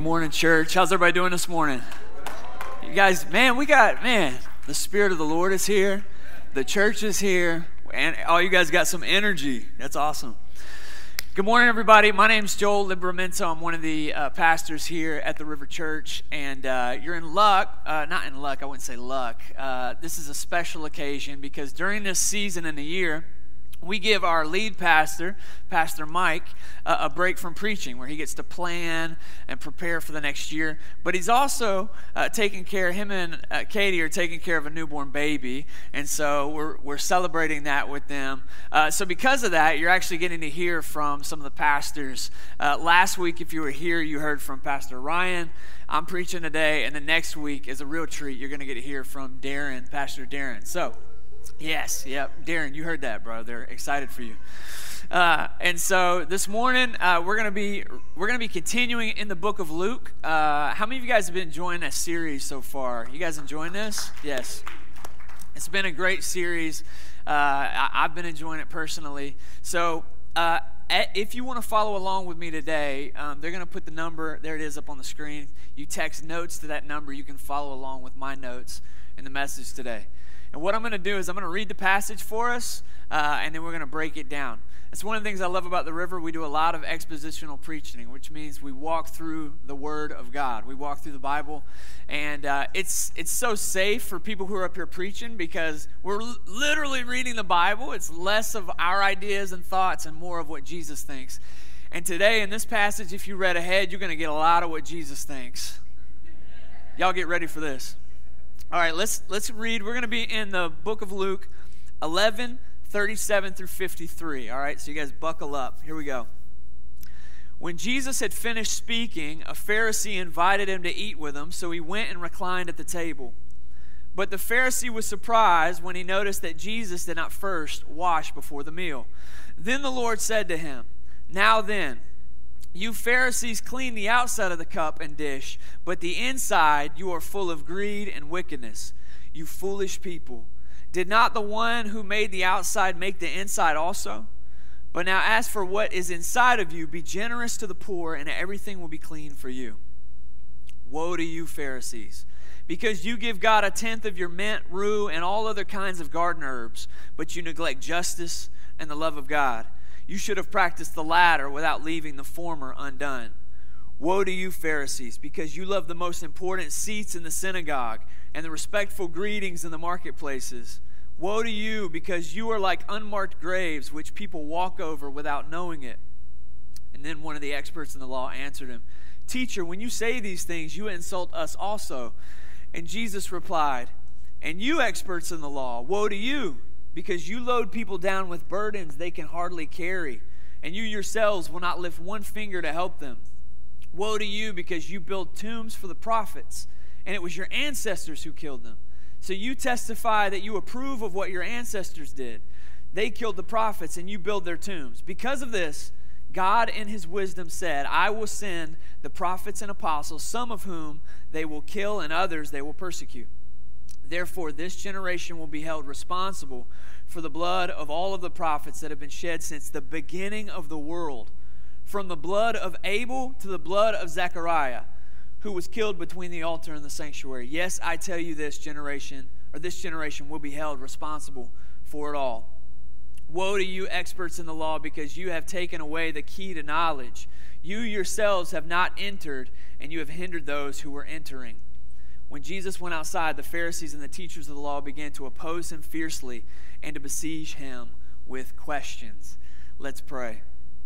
morning, church. How's everybody doing this morning? You guys, the Spirit of the Lord is here. The church is here. And all you guys got some energy. That's awesome. Good morning, everybody. My name's Joel Libramento. I'm one of the pastors here at the River Church. And you're in luck. Not in luck. I wouldn't say luck. This is a special occasion because during this season in the year, we give our lead pastor, Pastor Mike, a break from preaching where he gets to plan and prepare for the next year. But he's also him and Katie are taking care of a newborn baby. And so we're celebrating that with them. So because of that, you're actually getting to hear from some of the pastors. Last week, if you were here, you heard from Pastor Ryan. I'm preaching today. And the next week is a real treat. You're going to get to hear from Darren, Pastor Darren. So, yes, yep, Darren, you heard that, bro. They're excited for you. And so this morning we're gonna be continuing in the book of Luke. How many of you guys have been enjoying that series so far? You guys enjoying this? Yes. It's been a great series. I've been enjoying it personally. So if you want to follow along with me today, they're going to put the number, there it is up on the screen. You text notes to that number. You can follow along with my notes in the message today. And what I'm going to do is I'm going to read the passage for us, and then we're going to break it down. It's one of the things I love about the River. We do a lot of expositional preaching, which means we walk through the Word of God. We walk through the Bible, and it's so safe for people who are up here preaching because we're literally reading the Bible. It's less of our ideas and thoughts and more of what Jesus thinks. And today in this passage, if you read ahead, you're going to get a lot of what Jesus thinks. Y'all get ready for this. All right, let's read. We're going to be in the book of Luke 11:37 through 53. All right, so you guys buckle up. Here we go. When Jesus had finished speaking, a Pharisee invited him to eat with him, so he went and reclined at the table. But the Pharisee was surprised when he noticed that Jesus did not first wash before the meal. Then the Lord said to him, "Now then, you Pharisees clean the outside of the cup and dish, but the inside you are full of greed and wickedness. You foolish people. Did not the one who made the outside make the inside also? But now as for what is inside of you, be generous to the poor, and everything will be clean for you. Woe to you, Pharisees, because you give God 1/10 of your mint, rue, and all other kinds of garden herbs, but you neglect justice and the love of God. You should have practiced the latter without leaving the former undone. Woe to you, Pharisees, because you love the most important seats in the synagogue and the respectful greetings in the marketplaces. Woe to you, because you are like unmarked graves, which people walk over without knowing it." And then one of the experts in the law answered him, "Teacher, when you say these things, you insult us also." And Jesus replied, "And you experts in the law, woe to you, because you load people down with burdens they can hardly carry, and you yourselves will not lift one finger to help them. Woe to you, because you build tombs for the prophets, and it was your ancestors who killed them. So you testify that you approve of what your ancestors did. They killed the prophets, and you build their tombs. Because of this, God in his wisdom said, I will send the prophets and apostles, some of whom they will kill and others they will persecute. Therefore, this generation will be held responsible for the blood of all of the prophets that have been shed since the beginning of the world, from the blood of Abel to the blood of Zechariah, who was killed between the altar and the sanctuary. Yes, I tell you, this generation will be held responsible for it all. Woe to you, experts in the law, because you have taken away the key to knowledge. You yourselves have not entered, and you have hindered those who were entering." When Jesus went outside, the Pharisees and the teachers of the law began to oppose him fiercely and to besiege him with questions. Let's pray.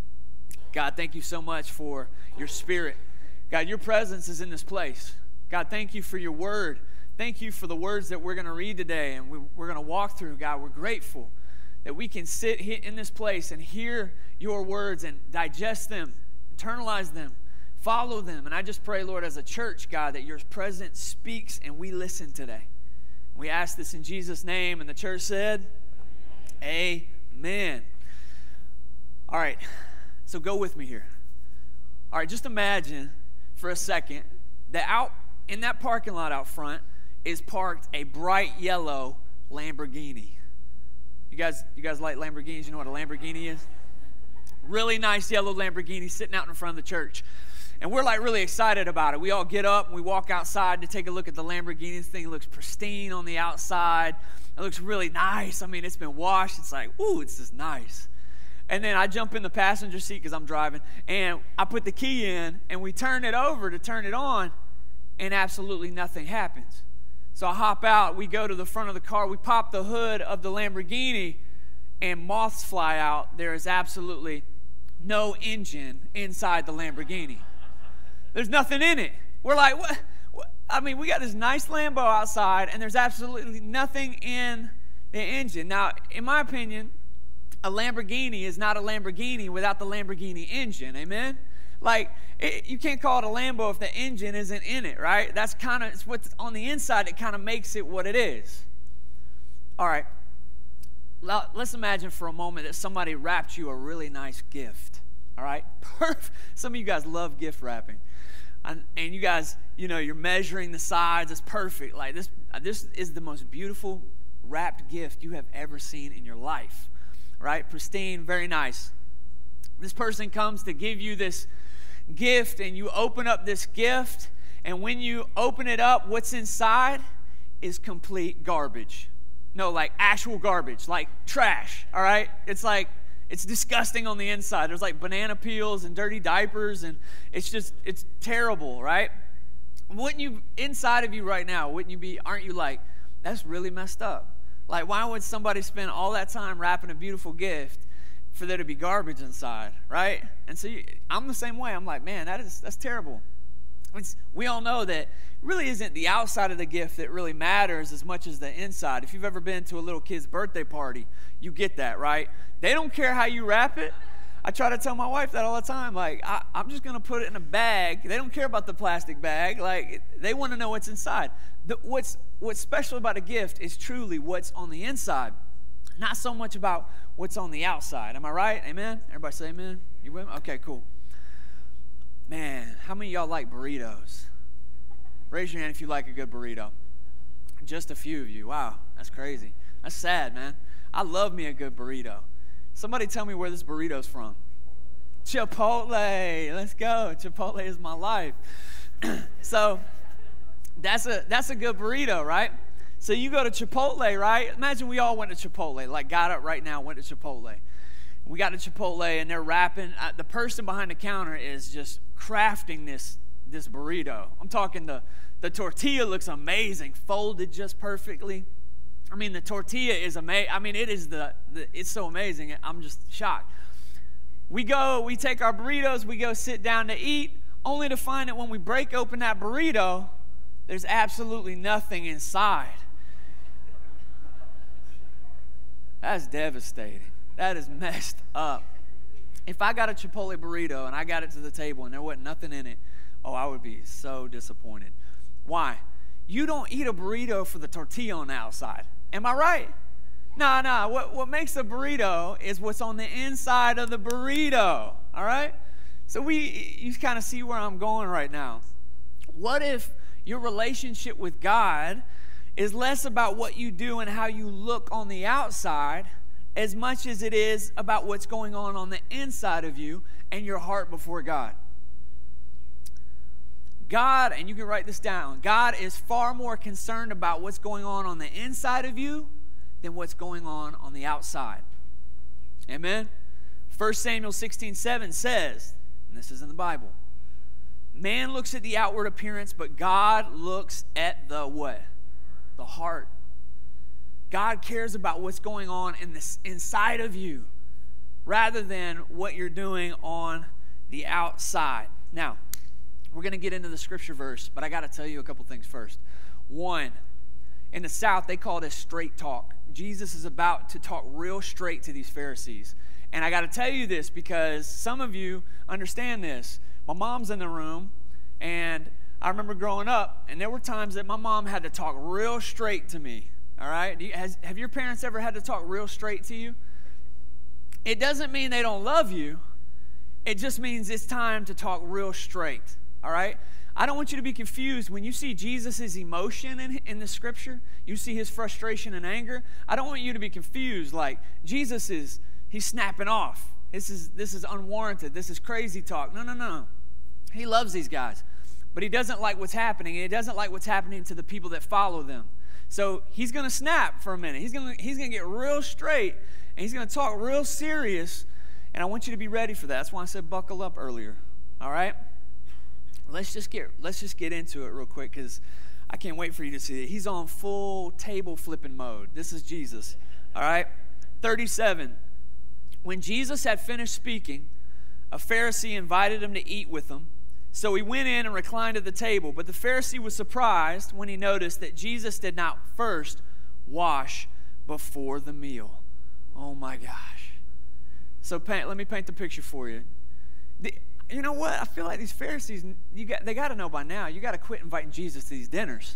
God, thank you so much for your Spirit. God, your presence is in this place. God, thank you for your word. Thank you for the words that we're going to read today and we're going to walk through. God, we're grateful that we can sit here in this place and hear your words and digest them, internalize them, follow them. And I just pray, Lord, as a church, God, that your presence speaks and we listen today. We ask this in Jesus' name. And the church said, Amen. All right, so go with me here. All right, just imagine for a second that out in that parking lot out front is parked a bright yellow Lamborghini. You guys like Lamborghinis? You know what a Lamborghini is? Really nice yellow Lamborghini sitting out in front of the church. And we're like really excited about it. We all get up and we walk outside to take a look at the Lamborghini. This thing looks pristine on the outside. It looks really nice. I mean, it's been washed. It's like, ooh, it's just nice. And then I jump in the passenger seat because I'm driving, and I put the key in, and we turn it over to turn it on, and absolutely nothing happens. So I hop out. We go to the front of the car. We pop the hood of the Lamborghini, and moths fly out. There is absolutely no engine inside the Lamborghini. There's nothing in it. We're like, what? I mean, we got this nice Lambo outside, and there's absolutely nothing in the engine. Now, in my opinion, a Lamborghini is not a Lamborghini without the Lamborghini engine. Amen? Like, you can't call it a Lambo if the engine isn't in it, right? That's kind of, it's what's on the inside that kind of makes it what it is. All right. Let's imagine for a moment that somebody wrapped you a really nice gift. All right? Some of you guys love gift wrapping. And you guys, you're measuring the sides. It's perfect. Like this is the most beautiful wrapped gift you have ever seen in your life, right? Pristine, very nice. This person comes to give you this gift, and you open up this gift, and when you open it up, what's inside is complete garbage. No, like actual garbage, like trash, all right? It's disgusting on the inside. There's like banana peels and dirty diapers, and it's terrible, right? Wouldn't you, inside of you right now, aren't you like, that's really messed up? Like, why would somebody spend all that time wrapping a beautiful gift for there to be garbage inside, right? And so I'm the same way. I'm like, man, that's terrible. We all know that it really isn't the outside of the gift that really matters as much as the inside. If you've ever been to a little kid's birthday party, you get that, right? They don't care how you wrap it. I try to tell my wife that all the time. Like, I'm just going to put it in a bag. They don't care about the plastic bag. Like, they want to know what's inside. What's special about a gift is truly what's on the inside, not so much about what's on the outside. Am I right? Amen? Everybody say amen? You with me? Okay, cool. Man, how many of y'all like burritos? Raise your hand if you like a good burrito. Just a few of you. Wow, that's crazy. That's sad, man. I love me a good burrito. Somebody tell me where this burrito's from. Chipotle. Let's go. Chipotle is my life. So that's a good burrito, right? So you go to Chipotle, right? Imagine we all went to Chipotle. Like, got up right now, went to Chipotle. We got to Chipotle, and they're wrapping. The person behind the counter is just crafting this burrito. I'm talking the tortilla looks amazing, folded just perfectly. I mean, the tortilla is amazing. I mean, it's so amazing. I'm just shocked. We take our burritos, we go sit down to eat, only to find that when we break open that burrito, there's absolutely nothing inside. That's devastating. That is messed up. If I got a Chipotle burrito and I got it to the table and there wasn't nothing in it, I would be so disappointed. Why? You don't eat a burrito for the tortilla on the outside. Am I right? No. What makes a burrito is what's on the inside of the burrito. All right? So you kind of see where I'm going right now. What if your relationship with God is less about what you do and how you look on the outside as much as it is about what's going on the inside of you and your heart before God? God, and you can write this down, God is far more concerned about what's going on the inside of you than what's going on the outside. Amen? 1 Samuel 16:7 says, and this is in the Bible, man looks at the outward appearance, but God looks at the what? The heart. God cares about what's going on inside of you rather than what you're doing on the outside. Now, we're going to get into the scripture verse, but I got to tell you a couple things first. One, in the South, they call this straight talk. Jesus is about to talk real straight to these Pharisees. And I got to tell you this because some of you understand this. My mom's in the room, and I remember growing up, and there were times that my mom had to talk real straight to me. All right? Have your parents ever had to talk real straight to you? It doesn't mean they don't love you. It just means it's time to talk real straight. All right? I don't want you to be confused. When you see Jesus' emotion in the scripture, you see his frustration and anger, I don't want you to be confused like he's snapping off. This is unwarranted. This is crazy talk. No. He loves these guys, but he doesn't like what's happening, and he doesn't like what's happening to the people that follow them. So he's going to snap for a minute. He's going to get real straight, and he's going to talk real serious, and I want you to be ready for that. That's why I said buckle up earlier, all right? Let's just get into it real quick, because I can't wait for you to see it. He's on full table flipping mode. This is Jesus, all right? 37. When Jesus had finished speaking, a Pharisee invited him to eat with him. So he went in and reclined at the table. But the Pharisee was surprised when he noticed that Jesus did not first wash before the meal. Oh my gosh. So let me paint the picture for you. You know what? I feel like these Pharisees, they got to know by now, you got to quit inviting Jesus to these dinners.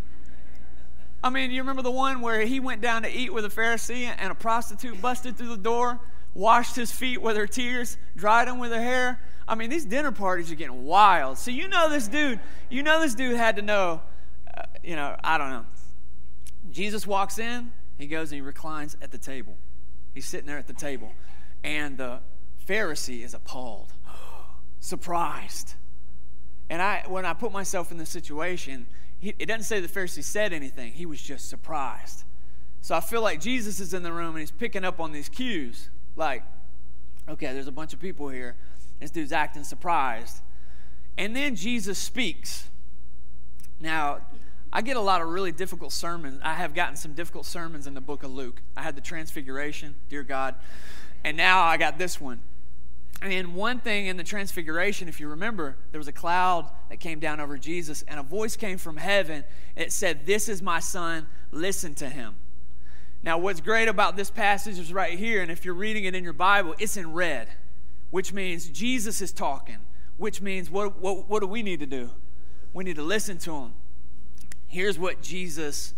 I mean, you remember the one where he went down to eat with a Pharisee and a prostitute busted through the door, washed his feet with her tears, dried them with her hair? I mean, these dinner parties are getting wild. So this dude had to know, I don't know. Jesus walks in, he goes and he reclines at the table. He's sitting there at the table. And the Pharisee is appalled, surprised. And when I put myself in this situation, it doesn't say the Pharisee said anything. He was just surprised. So I feel like Jesus is in the room and he's picking up on these cues. Like, okay, there's a bunch of people here. This dude's acting surprised. And then Jesus speaks. Now, I get a lot of really difficult sermons. I have gotten some difficult sermons in the book of Luke. I had the Transfiguration, dear God. And now I got this one. And one thing in the Transfiguration, if you remember, there was a cloud that came down over Jesus, and a voice came from heaven. It said, "This is my son, listen to him." Now, what's great about this passage is right here, and if you're reading it in your Bible, it's in red, which means Jesus is talking, which means what do we need to do? We need to listen to him. Here's what Jesus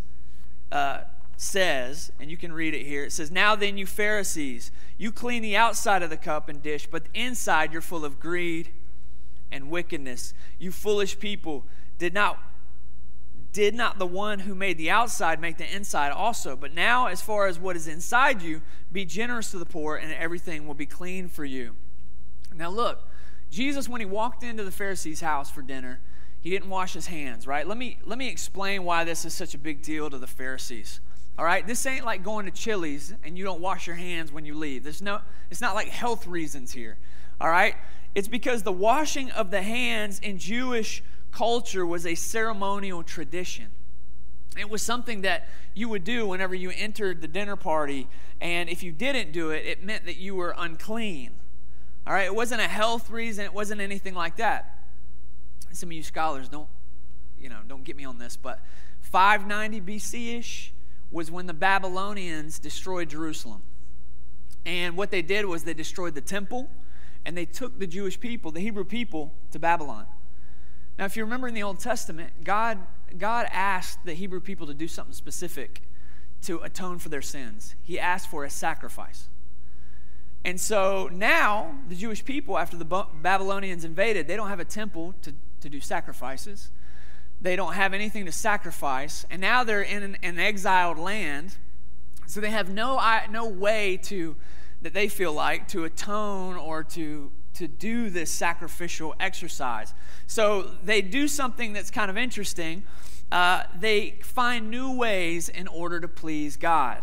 says, and you can read it here. It says, "Now then, you Pharisees, you clean the outside of the cup and dish, but inside you're full of greed and wickedness. You foolish people, did not the one who made the outside make the inside also? But now, as far as what is inside you, be generous to the poor, and everything will be clean for you." Now look, Jesus, when he walked into the Pharisees' house for dinner, he didn't wash his hands, right? Let me explain why this is such a big deal to the Pharisees. All right, this ain't like going to Chili's and you don't wash your hands when you leave. It's not like health reasons here. All right, it's because the washing of the hands in Jewish culture was a ceremonial tradition. It was something that you would do whenever you entered the dinner party, and if you didn't do it, it meant that you were unclean. All right, it wasn't a health reason. It wasn't anything like that. Some of you scholars don't get me on this, but 590 BC-ish was when the Babylonians destroyed Jerusalem. And what they did was they destroyed the temple, and they took the Jewish people, the Hebrew people, to Babylon. Now, if you remember in the Old Testament, God asked the Hebrew people to do something specific to atone for their sins. He asked for a sacrifice. And so now, the Jewish people, after the Babylonians invaded, they don't have a temple to do sacrifices. They don't have anything to sacrifice. And now they're in an exiled land, so they have no way that they feel like, to atone or to do this sacrificial exercise. So they do something that's kind of interesting. They find new ways in order to please God.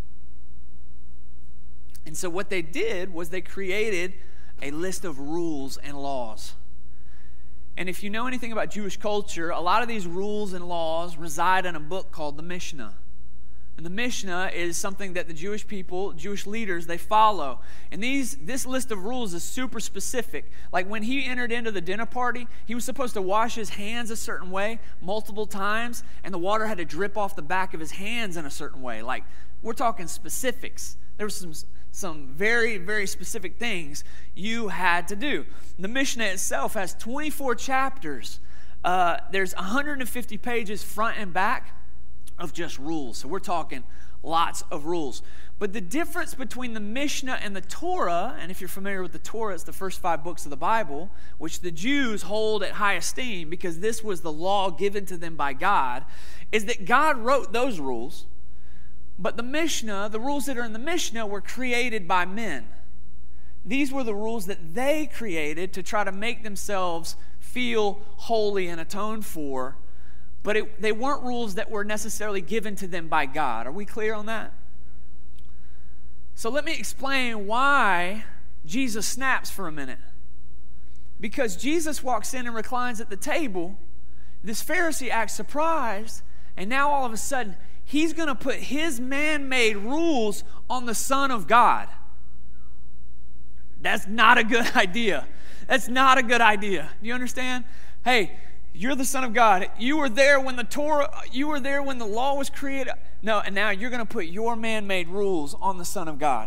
And so what they did was they created a list of rules and laws. And if you know anything about Jewish culture, a lot of these rules and laws reside in a book called the Mishnah. And the Mishnah is something that the Jewish people, Jewish leaders, they follow. And this list of rules is super specific. Like when he entered into the dinner party, he was supposed to wash his hands a certain way multiple times, and the water had to drip off the back of his hands in a certain way. Like, we're talking specifics. There was some very, very specific things you had to do. The Mishnah itself has 24 chapters. There's 150 pages front and back of just rules. So we're talking lots of rules. But the difference between the Mishnah and the Torah, and if you're familiar with the Torah, it's the first 5 books of the Bible, which the Jews hold at high esteem because this was the law given to them by God, is that God wrote those rules. But the Mishnah, the rules that are in the Mishnah, were created by men. These were the rules that they created to try to make themselves feel holy and atoned for, but they weren't rules that were necessarily given to them by God. Are we clear on that? So let me explain why Jesus snaps for a minute. Because Jesus walks in and reclines at the table, this Pharisee acts surprised, and now all of a sudden, he's going to put his man-made rules on the Son of God. That's not a good idea. That's not a good idea. Do you understand? Hey, you're the Son of God. You were there when the Torah, you were there when the law was created. No, and now you're going to put your man-made rules on the Son of God.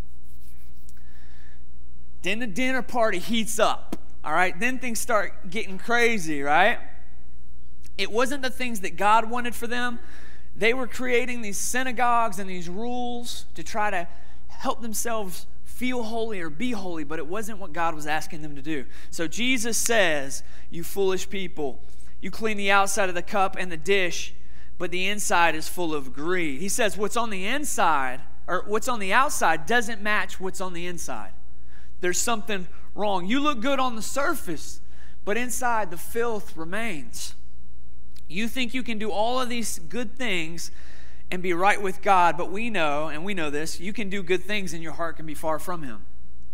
Then the dinner party heats up, all right? Then things start getting crazy, right? It wasn't the things that God wanted for them. They were creating these synagogues and these rules to try to help themselves feel holy or be holy, but it wasn't what God was asking them to do. So Jesus says, you foolish people, you clean the outside of the cup and the dish, but the inside is full of greed. He says what's on the inside, or what's on the outside doesn't match what's on the inside. There's something wrong. You look good on the surface, but inside the filth remains. You think you can do all of these good things and be right with God, but we know, and we know this, you can do good things and your heart can be far from Him.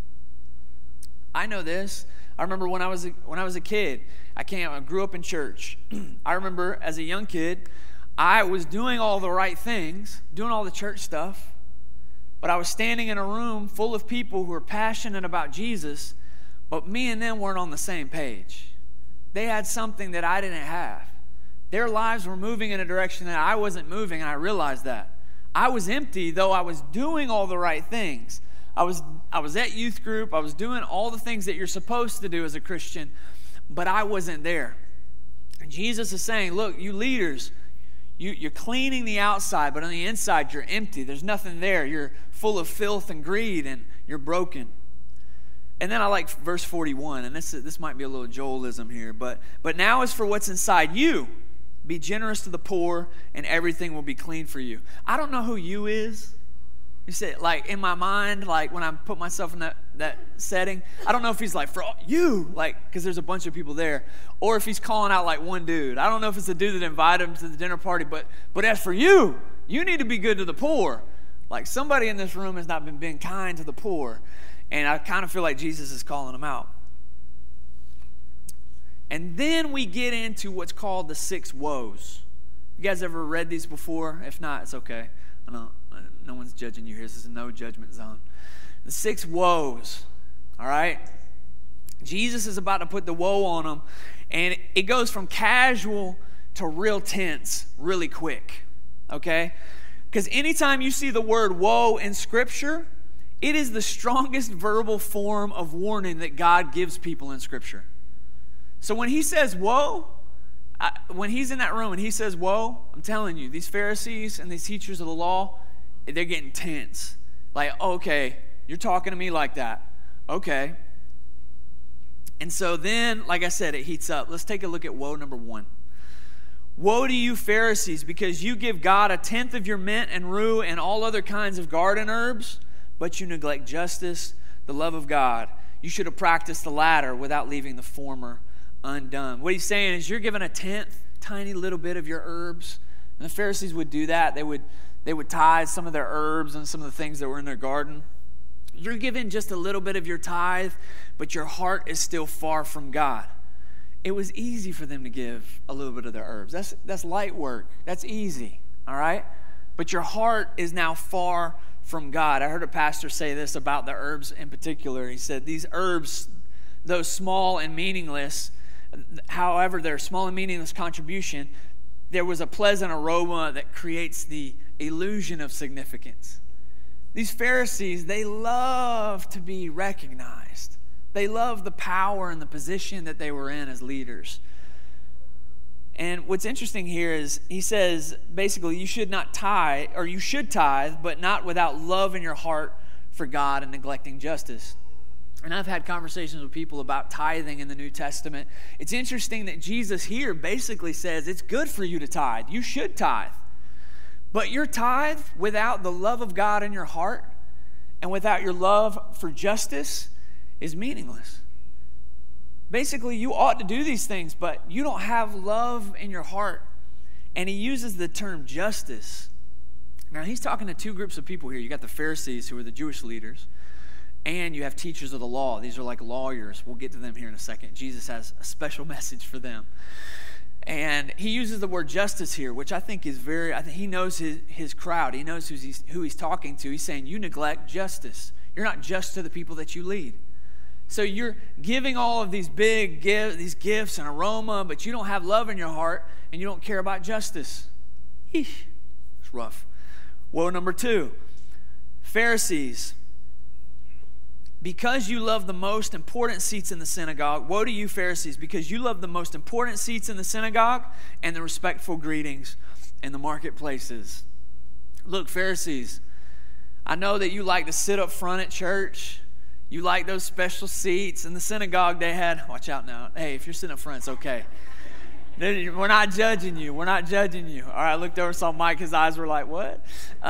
I know this. I remember when I was a kid, I grew up in church. I remember as a young kid, I was doing all the right things, doing all the church stuff, but I was standing in a room full of people who were passionate about Jesus, but me and them weren't on the same page. They had something that I didn't have. Their lives were moving in a direction that I wasn't moving, and I realized that. I was empty, though I was doing all the right things. I was at youth group. I was doing all the things that you're supposed to do as a Christian, but I wasn't there. And Jesus is saying, look, you leaders, you're cleaning the outside, but on the inside you're empty. There's nothing there. You're full of filth and greed, and you're broken. And then I like verse 41, and this might be a little Joelism here, but now as for what's inside you, be generous to the poor, and everything will be clean for you. I don't know who you is. You say, like, in my mind, like, when I put myself in that setting, I don't know if he's like, for you, like, because there's a bunch of people there, or if he's calling out, like, one dude. I don't know if it's the dude that invited him to the dinner party, but as for you, you need to be good to the poor. Like, somebody in this room has not been being kind to the poor, and I kind of feel like Jesus is calling them out. And then we get into what's called the 6 woes. You guys ever read these before? If not, it's okay. I know no one's judging you here. This is a no judgment zone. The 6 woes, all right? Jesus is about to put the woe on them, and it goes from casual to real tense really quick, okay? Because anytime you see the word woe in Scripture, it is the strongest verbal form of warning that God gives people in Scripture. So when he says woe, when he's in that room and he says woe, I'm telling you, these Pharisees and these teachers of the law, they're getting tense. Like, okay, you're talking to me like that. Okay. And so then, like I said, it heats up. Let's take a look at woe number 1. Woe to you, Pharisees, because you give God 1/10 of your mint and rue and all other kinds of garden herbs, but you neglect justice, the love of God. You should have practiced the latter without leaving the former undone. What he's saying is you're given 1/10, tiny little bit of your herbs. And the Pharisees would do that. They would tithe some of their herbs and some of the things that were in their garden. You're given just a little bit of your tithe, but your heart is still far from God. It was easy for them to give a little bit of their herbs. That's light work. That's easy, all right? But your heart is now far from God. I heard a pastor say this about the herbs in particular. He said, these herbs, though small and meaningless, however, their small and meaningless contribution, there was a pleasant aroma that creates the illusion of significance. These Pharisees, they love to be recognized. They love the power and the position that they were in as leaders. And what's interesting here is he says, basically, you should not tithe, or you should tithe, but not without love in your heart for God and neglecting justice. And I've had conversations with people about tithing in the New Testament. It's interesting that Jesus here basically says it's good for you to tithe. You should tithe. But your tithe without the love of God in your heart and without your love for justice is meaningless. Basically, you ought to do these things, but you don't have love in your heart. And he uses the term justice. Now, he's talking to two groups of people here. You got the Pharisees, who are the Jewish leaders, and you have teachers of the law. These are like lawyers. We'll get to them here in a second. Jesus has a special message for them. And he uses the word justice here, which I think is I think he knows his crowd. He knows who he's talking to. He's saying, you neglect justice. You're not just to the people that you lead. So you're giving all of these these gifts and aroma, but you don't have love in your heart, and you don't care about justice. Eesh, it's rough. Woe number 2, Pharisees. Because you love the most important seats in the synagogue, woe to you, Pharisees, because you love the most important seats in the synagogue and the respectful greetings in the marketplaces. Look, Pharisees, I know that you like to sit up front at church. You like those special seats. In the synagogue, they had, watch out now. Hey, if you're sitting up front, it's okay. We're not judging you. We're not judging you. All right, I looked over, saw Mike. His eyes were like, what?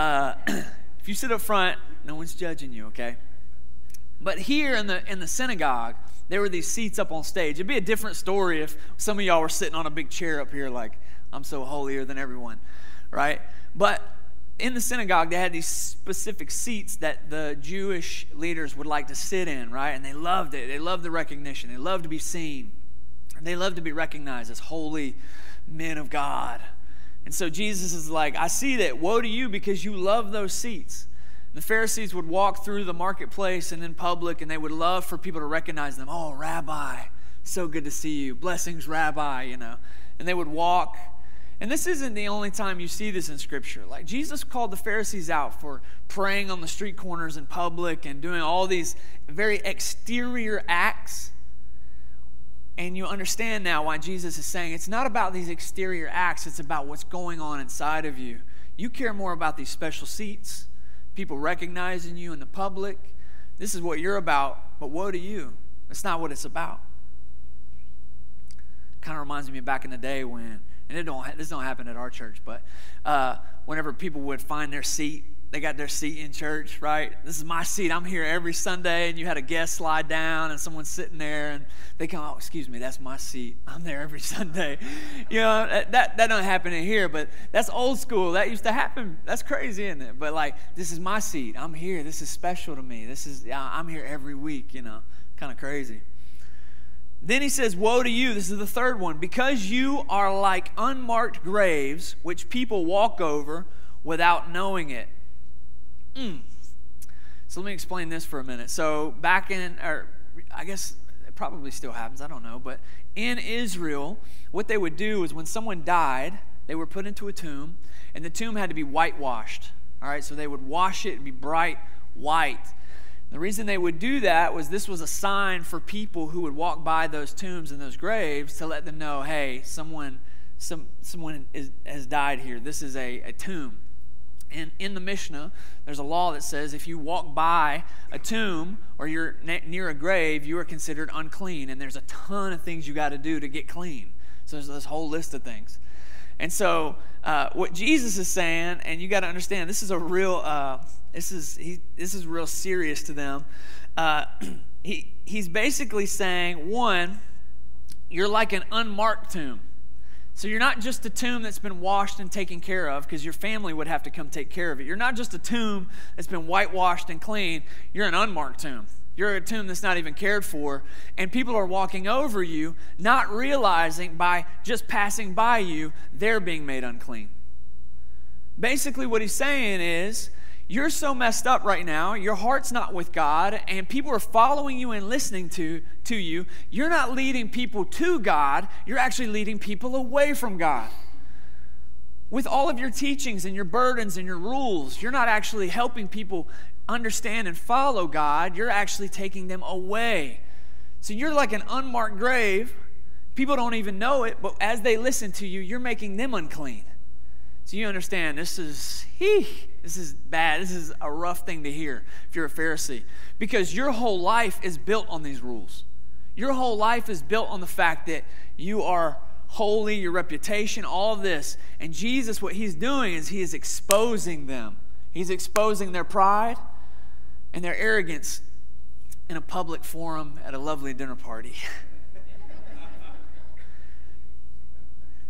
If you sit up front, no one's judging you, okay? But here in the synagogue, there were these seats up on stage. It'd be a different story if some of y'all were sitting on a big chair up here like, I'm so holier than everyone, right? But in the synagogue, they had these specific seats that the Jewish leaders would like to sit in, right? And they loved it. They loved the recognition. They loved to be seen. And they loved to be recognized as holy men of God. And so Jesus is like, I see that. Woe to you because you love those seats. The Pharisees would walk through the marketplace and in public, and they would love for people to recognize them. Oh, Rabbi, so good to see you. Blessings, Rabbi, you know. And they would walk. And this isn't the only time you see this in Scripture. Like, Jesus called the Pharisees out for praying on the street corners in public and doing all these very exterior acts. And you understand now why Jesus is saying it's not about these exterior acts, it's about what's going on inside of you. You care more about these special seats, people recognizing you in the public. This is what you're about, but woe to you. That's not what it's about. Kind of reminds me of back in the day when, and this don't happen at our church, but whenever people would find their seat, they got their seat in church, right? This is my seat. I'm here every Sunday, and you had a guest slide down, and someone's sitting there, and they come, oh, excuse me, that's my seat. I'm there every Sunday. You know, that don't happen in here, but that's old school. That used to happen. That's crazy, isn't it? But like, this is my seat. I'm here. This is special to me. I'm here every week, you know, kind of crazy. Then he says, woe to you. This is the third one. Because you are like unmarked graves, which people walk over without knowing it. So let me explain this for a minute. So back in, or I guess it probably still happens, I don't know, but in Israel, what they would do is when someone died, they were put into a tomb, and the tomb had to be whitewashed. All right, so they would wash it and be bright white. The reason they would do that was this was a sign for people who would walk by those tombs and those graves to let them know, hey, someone has died here. This is a tomb. And in the Mishnah, there's a law that says if you walk by a tomb or you're near a grave, you are considered unclean. And there's a ton of things you got to do to get clean. So there's this whole list of things. And so what Jesus is saying, and you got to understand, this is a real, this is real serious to them. He's basically saying, one, you're like an unmarked tomb. So you're not just a tomb that's been washed and taken care of, because your family would have to come take care of it. You're not just a tomb that's been whitewashed and clean. You're an unmarked tomb. You're a tomb that's not even cared for. And people are walking over you, not realizing by just passing by you, they're being made unclean. Basically what he's saying is, you're so messed up right now, your heart's not with God, and people are following you and listening to you. You're not leading people to God, you're actually leading people away from God. With all of your teachings and your burdens and your rules, you're not actually helping people understand and follow God, you're actually taking them away. So you're like an unmarked grave. People don't even know it, but as they listen to you, you're making them unclean. So you understand, this is bad. This is a rough thing to hear if you're a Pharisee, because your whole life is built on these rules. Your whole life is built on the fact that you are holy, your reputation, all of this. And Jesus, what he's doing is he is exposing them. He's exposing their pride and their arrogance in a public forum at a lovely dinner party.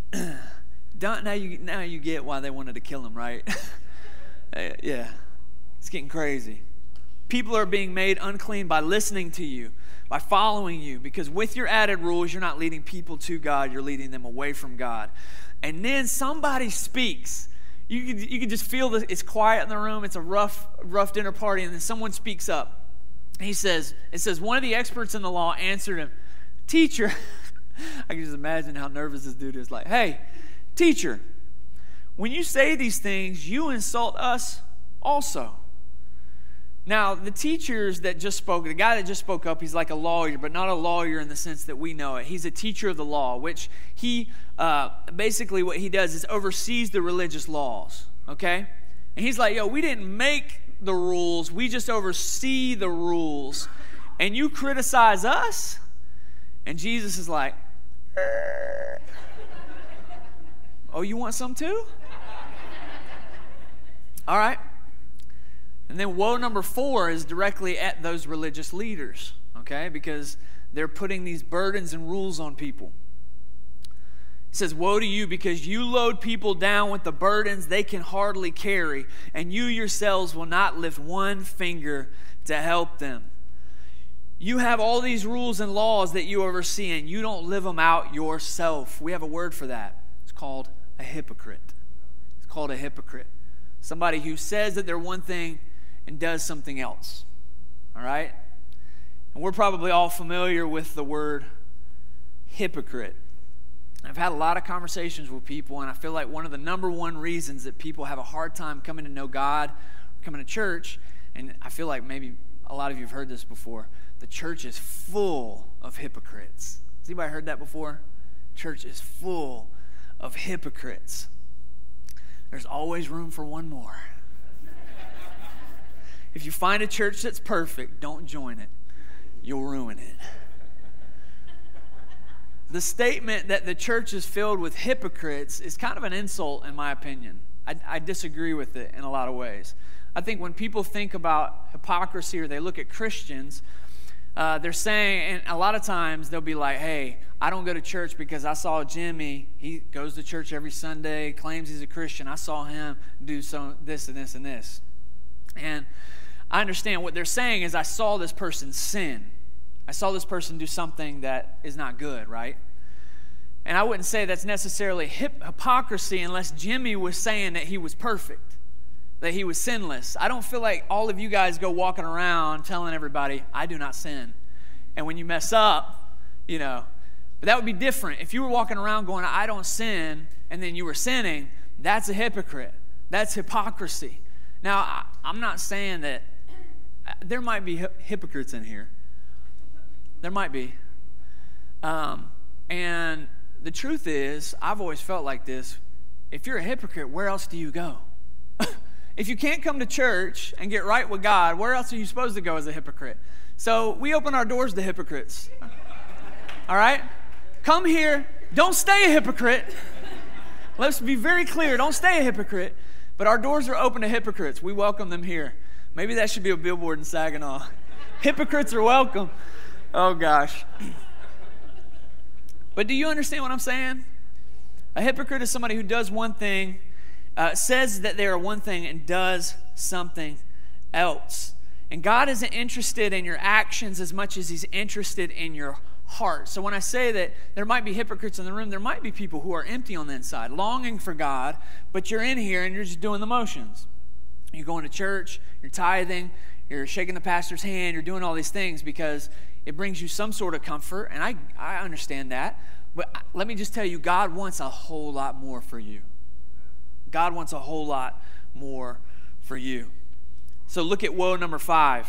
now you get why they wanted to kill him, right? Yeah, it's getting crazy. People are being made unclean by listening to you, by following you, because with your added rules, you're not leading people to God, you're leading them away from God. And then somebody speaks. You can just feel that it's quiet in the room. It's a rough dinner party, and then someone speaks up. It says, one of the experts in the law answered him, "Teacher," I can just imagine how nervous this dude is. Like, "Hey, teacher, when you say these things, you insult us also." Now, the teachers that just spoke, the guy that just spoke up, he's like a lawyer, but not a lawyer in the sense that we know it. He's a teacher of the law, which he, basically what he does is oversees the religious laws, okay? And he's like, we didn't make the rules, we just oversee the rules. And you criticize us? And Jesus is like, "Oh, you want some too? All right." And then woe number 4 is directly at those religious leaders, okay? Because they're putting these burdens and rules on people. It says, "Woe to you, because you load people down with the burdens they can hardly carry, and you yourselves will not lift one finger to help them." You have all these rules and laws that you oversee, and you don't live them out yourself. We have a word for that. It's called a hypocrite. It's called a hypocrite. Somebody who says that they're one thing and does something else. All right? And we're probably all familiar with the word hypocrite. I've had a lot of conversations with people, and I feel like one of the number one reasons that people have a hard time coming to know God, coming to church, and I feel like maybe a lot of you have heard this before, the church is full of hypocrites. Has anybody heard that before? Church is full of hypocrites. There's always room for one more. If you find a church that's perfect, don't join it. You'll ruin it. The statement that the church is filled with hypocrites is kind of an insult, in my opinion. I disagree with it in a lot of ways. I think when people think about hypocrisy or they look at Christians, they're saying, and a lot of times they'll be like, "Hey, I don't go to church because I saw Jimmy. He goes to church every Sunday, claims he's a Christian. I saw him do this and this and this." And I understand what they're saying is I saw this person sin. I saw this person do something that is not good, right? And I wouldn't say that's necessarily hypocrisy unless Jimmy was saying that he was perfect, that he was sinless. I don't feel like all of you guys go walking around telling everybody, "I do not sin." And when you mess up, but that would be different. If you were walking around going, "I don't sin," and then you were sinning, that's a hypocrite. That's hypocrisy. Now, I'm not saying that there might be hypocrites in here. There might be. And the truth is, I've always felt like this. If you're a hypocrite, where else do you go? If you can't come to church and get right with God, where else are you supposed to go as a hypocrite? So we open our doors to hypocrites. All right? Come here. Don't stay a hypocrite. Let's be very clear. Don't stay a hypocrite. But our doors are open to hypocrites. We welcome them here. Maybe that should be a billboard in Saginaw. Hypocrites are welcome. Oh, gosh. But do you understand what I'm saying? A hypocrite is somebody who does one thing, says that they are one thing, and does something else. And God isn't interested in your actions as much as He's interested in your heart. So when I say that there might be hypocrites in the room, there might be people who are empty on the inside, longing for God, but you're in here and you're just doing the motions. You're going to church, you're tithing, you're shaking the pastor's hand, you're doing all these things because it brings you some sort of comfort, and I understand that. But let me just tell you, God wants a whole lot more for you. God wants a whole lot more for you. So look at woe number 5.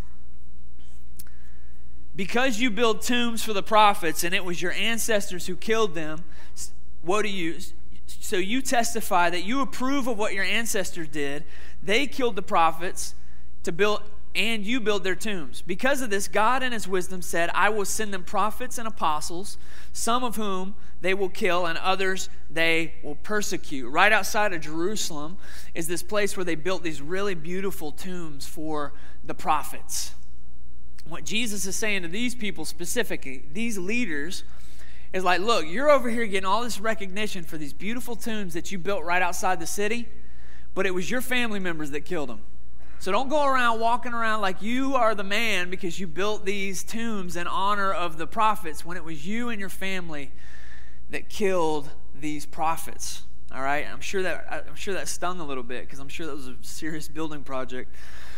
Because you build tombs for the prophets, and it was your ancestors who killed them, woe to you. So you testify that you approve of what your ancestors did. They killed the prophets to build, and you build their tombs. Because of this, God in His wisdom said, I will send them prophets and apostles, some of whom they will kill, and others they will persecute. Right outside of Jerusalem is this place where they built these really beautiful tombs for the prophets. What Jesus is saying to these people specifically, these leaders, It's like, look, you're over here getting all this recognition for these beautiful tombs that you built right outside the city, but it was your family members that killed them. So don't go around walking around like you are the man because you built these tombs in honor of the prophets when it was you and your family that killed these prophets. All right? I'm sure that stung a little bit because I'm sure that was a serious building project.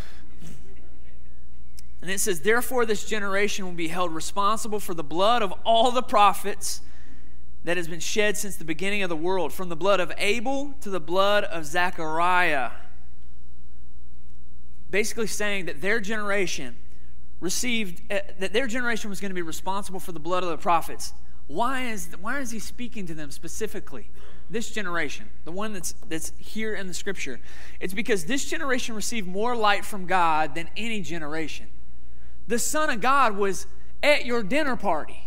And it says, therefore this generation will be held responsible for the blood of all the prophets that has been shed since the beginning of the world, from the blood of Abel to the blood of Zechariah. Basically saying that their generation was going to be responsible for the blood of the prophets. Why is he speaking to them specifically? This generation, the one that's here in the scripture. It's because this generation received more light from God than any generation. The Son of God was at your dinner party.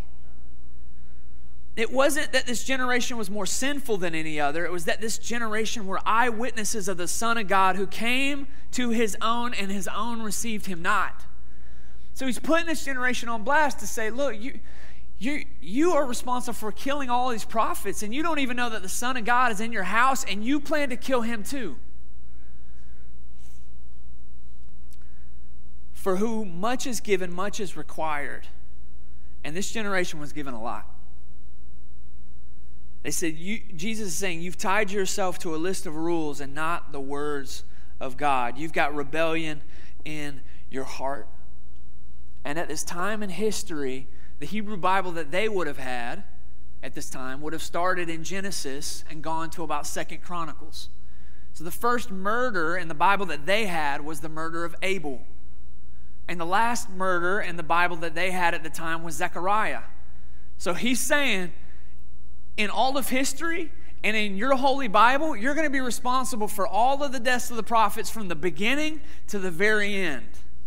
It wasn't that this generation was more sinful than any other. It was that this generation were eyewitnesses of the Son of God who came to his own and his own received him not. So he's putting this generation on blast to say, look, you are responsible for killing all these prophets, and you don't even know that the Son of God is in your house, and you plan to kill him too. For who much is given, much is required. And this generation was given a lot. They said, Jesus is saying, you've tied yourself to a list of rules and not the words of God. You've got rebellion in your heart. And at this time in history, the Hebrew Bible that they would have had at this time would have started in Genesis and gone to about 2nd Chronicles. So the first murder in the Bible that they had was the murder of Abel. And the last murder in the Bible that they had at the time was Zechariah. So he's saying, in all of history and in your holy Bible, you're going to be responsible for all of the deaths of the prophets from the beginning to the very end.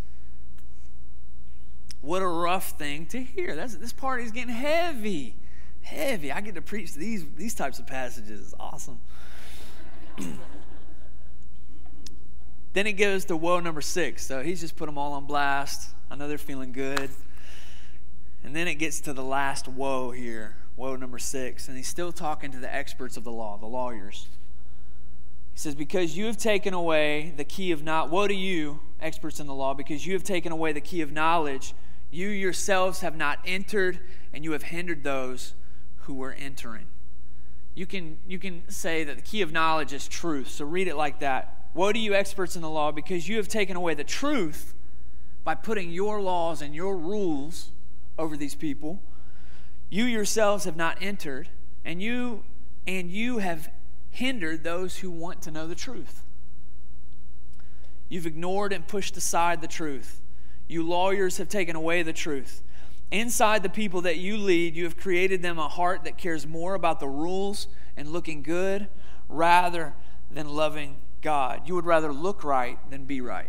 What a rough thing to hear. This party's getting heavy. Heavy. I get to preach these types of passages. It's awesome. Then it goes to woe number 6. So he's just put them all on blast. I know they're feeling good. And then it gets to the last woe here, woe number 6. And he's still talking to the experts of the law, the lawyers. He says, because you have taken away the key of knowledge, woe to you, experts in the law, because you have taken away the key of knowledge, you yourselves have not entered, and you have hindered those who were entering. You can say that the key of knowledge is truth. So read it like that. Woe to you, experts in the law, because you have taken away the truth by putting your laws and your rules over these people. You yourselves have not entered, and you have hindered those who want to know the truth. You've ignored and pushed aside the truth. You lawyers have taken away the truth. Inside the people that you lead, you have created them a heart that cares more about the rules and looking good rather than loving God. You would rather look right than be right.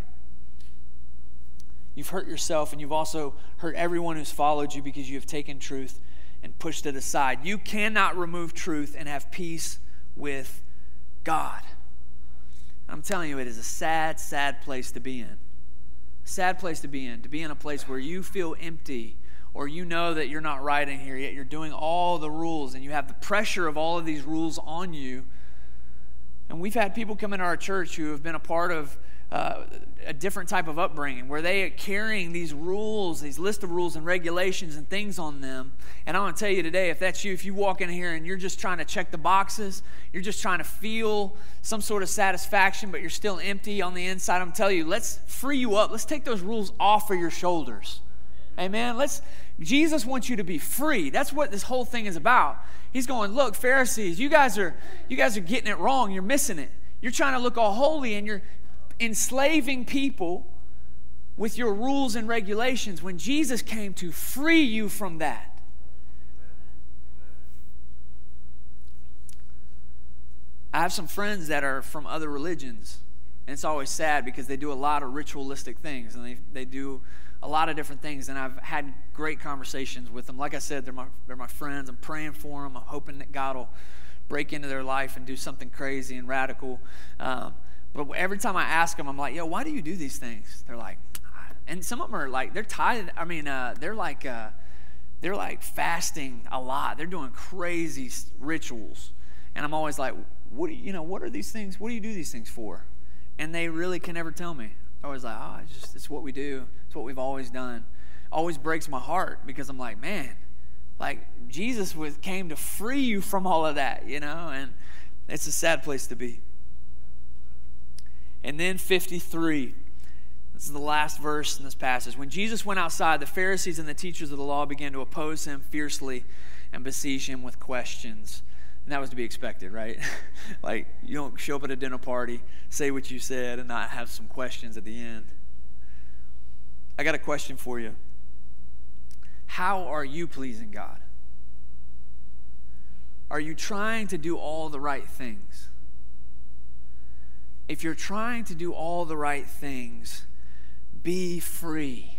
You've hurt yourself, and you've also hurt everyone who's followed you because you have taken truth and pushed it aside. You cannot remove truth and have peace with God. I'm telling you, it is a sad, sad place to be in. Sad place to be in a place where you feel empty, or you know that you're not right in here, yet you're doing all the rules, and you have the pressure of all of these rules on you. And we've had people come into our church who have been a part of a different type of upbringing, where they are carrying these rules, these list of rules and regulations and things on them. And I want to tell you today, if that's you, if you walk in here and you're just trying to check the boxes, you're just trying to feel some sort of satisfaction, but you're still empty on the inside, I'm telling you, let's free you up. Let's take those rules off of your shoulders. Amen. Jesus wants you to be free. That's what this whole thing is about. He's going, look, Pharisees, you guys are getting it wrong. You're missing it. You're trying to look all holy, and you're enslaving people with your rules and regulations when Jesus came to free you from that. I have some friends that are from other religions, and it's always sad because they do a lot of ritualistic things, and they do a lot of different things, and I've had great conversations with them. Like I said, they're my friends. I'm praying for them. I'm hoping that God will break into their life and do something crazy and radical. But every time I ask them, I'm like, yo, why do you do these things? They're like, and some of them are like, they're tied. I mean, they're they're like fasting a lot. They're doing crazy rituals. And I'm always like, what are these things? What do you do these things for? And they really can never tell me. I was like, it's what we do. It's what we've always done. Always breaks my heart because I'm like, man, like Jesus came to free you from all of that, and it's a sad place to be. And then 53, this is the last verse in this passage. When Jesus went outside, the Pharisees and the teachers of the law began to oppose him fiercely and besiege him with questions. And that was to be expected, right? Like, you don't show up at a dinner party, say what you said, and not have some questions at the end. I got a question for you. How are you pleasing God? Are you trying to do all the right things? If you're trying to do all the right things, be free.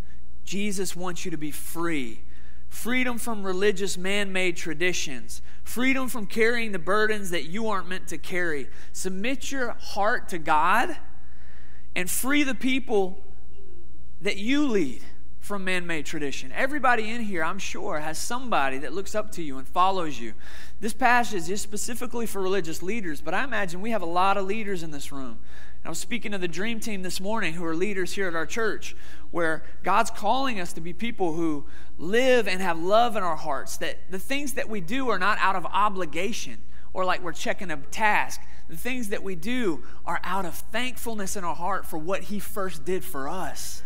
Jesus wants you to be free. Freedom from religious man-made traditions. Freedom from carrying the burdens that you aren't meant to carry. Submit your heart to God and free the people that you lead from man-made tradition. Everybody in here, I'm sure, has somebody that looks up to you and follows you. This passage is specifically for religious leaders, but I imagine we have a lot of leaders in this room. And I was speaking to the Dream Team this morning who are leaders here at our church, where God's calling us to be people who live and have love in our hearts, that the things that we do are not out of obligation or like we're checking a task. The things that we do are out of thankfulness in our heart for what He first did for us.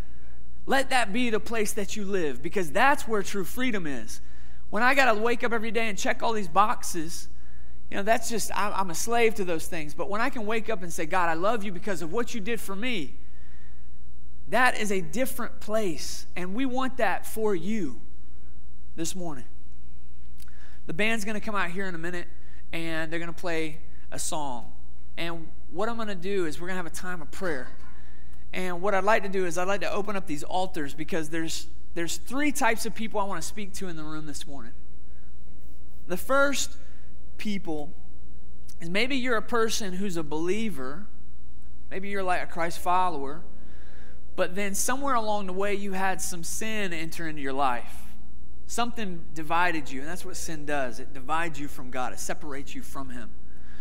Let that be the place that you live, because that's where true freedom is. When I got to wake up every day and check all these boxes, that's just, I'm a slave to those things. But when I can wake up and say, God, I love you because of what you did for me, that is a different place. And we want that for you this morning. The band's going to come out here in a minute, and they're going to play a song. And what I'm going to do is we're going to have a time of prayer. And what I'd like to do is I'd like to open up these altars, because there's three types of people I want to speak to in the room this morning. The first people is maybe you're a person who's a believer. Maybe you're like a Christ follower. But then somewhere along the way you had some sin enter into your life. Something divided you, and that's what sin does. It divides you from God. It separates you from Him.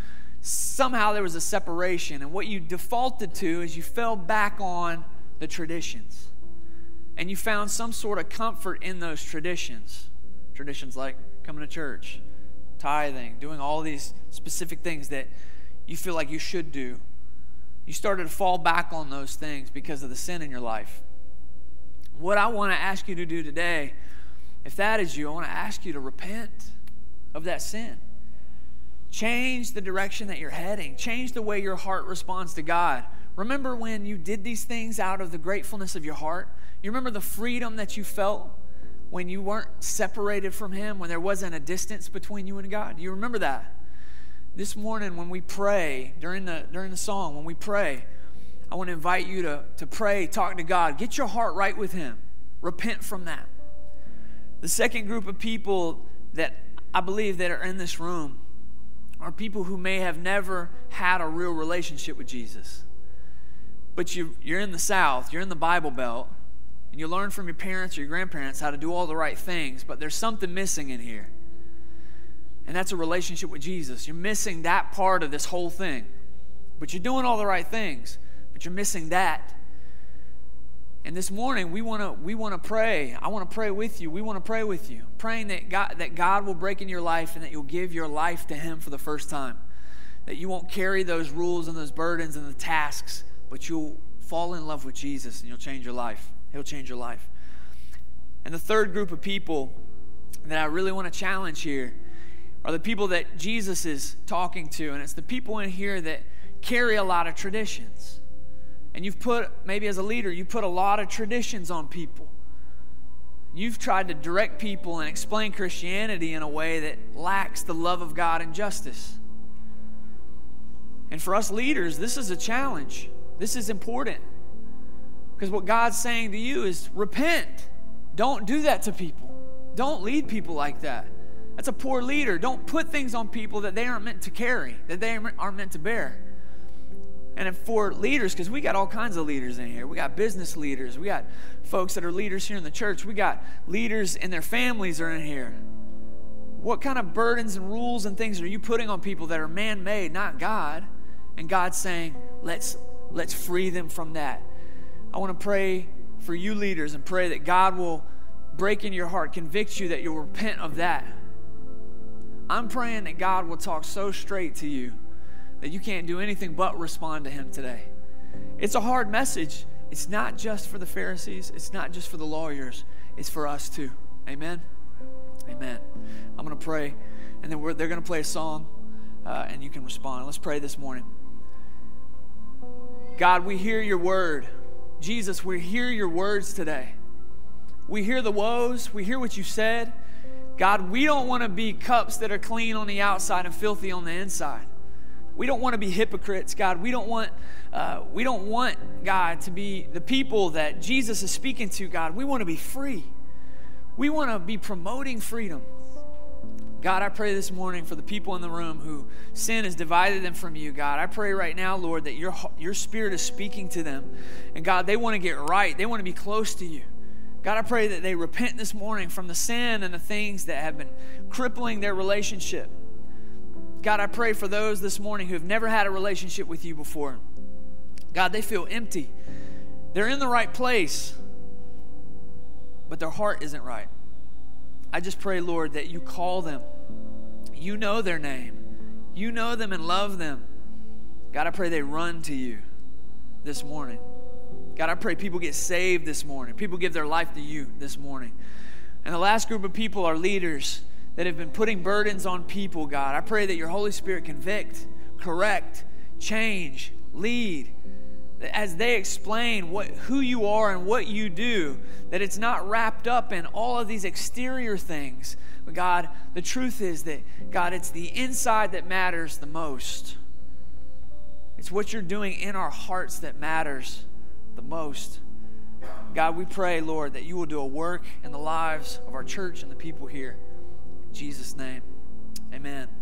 Somehow there was a separation, and what you defaulted to is you fell back on the traditions, and you found some sort of comfort in those traditions like coming to church, tithing, doing all these specific things that you feel like you should do. You started to fall back on those things because of the sin in your life. What I want to ask you to do today, if that is you, I want to ask you to repent of that sin. Change the direction that you're heading. Change the way your heart responds to God. Remember when you did these things out of the gratefulness of your heart? You remember the freedom that you felt when you weren't separated from Him, when there wasn't a distance between you and God? You remember that? This morning when we pray, during the song, when we pray, I want to invite you to pray, talk to God. Get your heart right with Him. Repent from that. The second group of people that I believe that are in this room are people who may have never had a real relationship with Jesus. But you're in the South, you're in the Bible Belt, and you learn from your parents or your grandparents how to do all the right things, but there's something missing in here. And that's a relationship with Jesus. You're missing that part of this whole thing. But you're doing all the right things, but you're missing that. And this morning, we want to pray. I want to pray with you. We want to pray with you, praying that God will break in your life and that you'll give your life to Him for the first time. That you won't carry those rules and those burdens and the tasks, but you'll fall in love with Jesus and you'll change your life. He'll change your life. And the third group of people that I really want to challenge here are the people that Jesus is talking to, and it's the people in here that carry a lot of traditions. And you've put, maybe as a leader, you put a lot of traditions on people. You've tried to direct people and explain Christianity in a way that lacks the love of God and justice. And for us leaders, this is a challenge. This is important. Because what God's saying to you is repent. Don't do that to people. Don't lead people like that. That's a poor leader. Don't put things on people that they aren't meant to carry, that they aren't meant to bear. And for leaders, because we got all kinds of leaders in here. We got business leaders. We got folks that are leaders here in the church. We got leaders and their families are in here. What kind of burdens and rules and things are you putting on people that are man-made, not God? And God's saying, let's free them from that. I want to pray for you leaders and pray that God will break in your heart, convict you that you'll repent of that. I'm praying that God will talk so straight to you that you can't do anything but respond to him today. It's a hard message. It's not just for the Pharisees. It's not just for the lawyers. It's for us too. Amen? Amen. I'm going to pray, and then they're going to play a song, and you can respond. Let's pray this morning. God, we hear your word. Jesus, we hear your words today. We hear the woes. We hear what you said. God, we don't want to be cups that are clean on the outside and filthy on the inside. We don't want to be hypocrites, God. We don't want, God, to be the people that Jesus is speaking to, God. We want to be free. We want to be promoting freedom. God, I pray this morning for the people in the room who sin has divided them from you, God. I pray right now, Lord, that your Spirit is speaking to them. And God, they want to get right. They want to be close to you. God, I pray that they repent this morning from the sin and the things that have been crippling their relationship. God, I pray for those this morning who have never had a relationship with you before. God, they feel empty. They're in the right place, but their heart isn't right. I just pray, Lord, that you call them. You know their name. You know them and love them. God, I pray they run to you this morning. God, I pray people get saved this morning. People give their life to you this morning. And the last group of people are leaders that have been putting burdens on people, God. I pray that your Holy Spirit convict, correct, change, lead. As they explain who you are and what you do, that it's not wrapped up in all of these exterior things. But God, the truth is that, God, it's the inside that matters the most. It's what you're doing in our hearts that matters the most. God, we pray, Lord, that you will do a work in the lives of our church and the people here. In Jesus' name, amen.